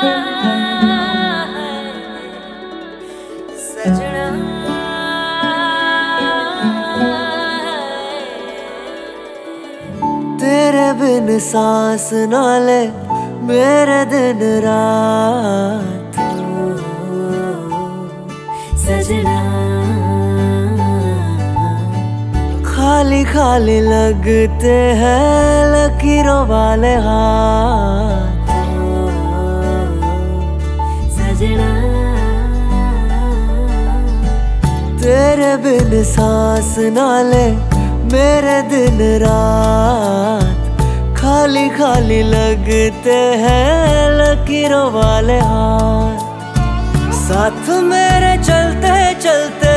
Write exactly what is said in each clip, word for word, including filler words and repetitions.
सजना तेरे बिन सांस ना ले मेरे दिन रात, सजना खाली खाली लगते हैं लकीरों वाले हाथ, सजना तेरे बिन सांस ना ले मेरे दिन रात, खाली खाली लगते हैं लकीरों वाले हाथ। साथ मेरे चलते चलते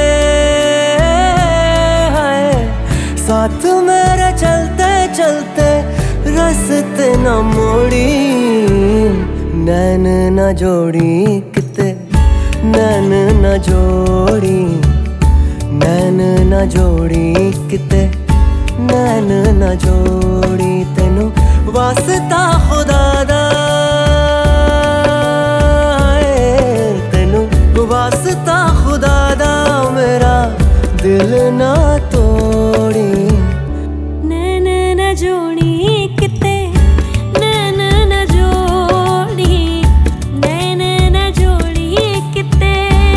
हाय, साथ मेरे चलते चलते रास्ते न मोड़ी, नैन न जोड़ी किते नैन न जोड़ी, नैन न जोड़ी किते नैन न जोड़ी। तेनू वास्ता खुदा दा, तेनू वास्ता खुदा दा मेरा दिल ना तोड़ी, नैन न जोड़ी किते नैन न जोड़ी, नैन न जोड़ी किते।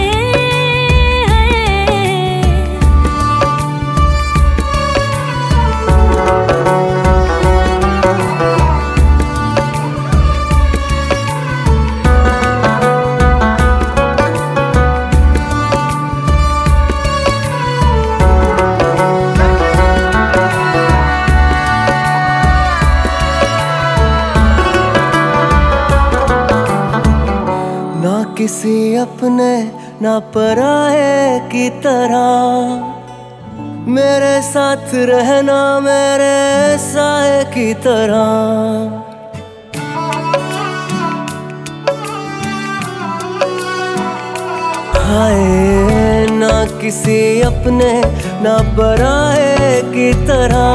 ना किसी अपने ना पराए की तरह मेरे साथ रहना मेरे साए की तरह। हाय ना किसी अपने ना पराए की तरह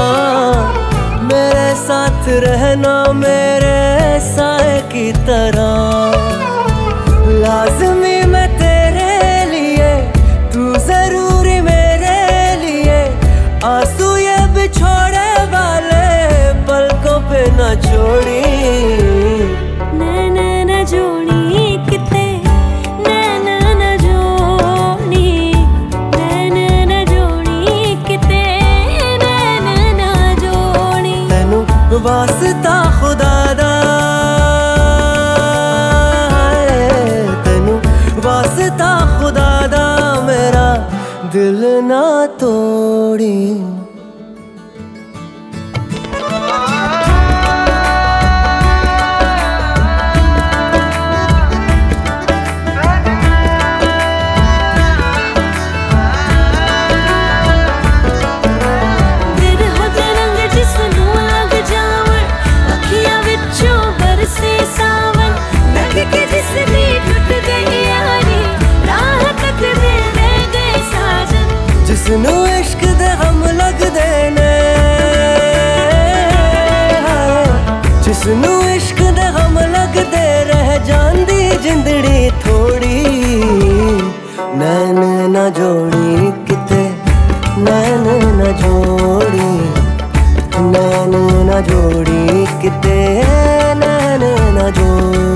मेरे साथ रहना मेरे साए की तरह। लाज़मी मैं तेरे लिए तू जरूरी मेरे लिए, आंसू ये बिछोड़े वाले पलकों पे न छोड़ी, नैन न जोड़ी किते नैन न जोड़ी, नैन न जोड़ी किते नैन न जोड़ी। तेनू वास्ता खुदा दा, वास्ता खुदा दा मेरा दिल ना तोड़ी। जिसनू इश्क दे हम लगदे ने, जिसनू इश्क दे हम लगदे रह जांदी जिंदड़ी थोड़ी, नैन न जोड़ी किते नैन न जोड़ी, नैन न जोड़ी किते नैन न जोड़ी।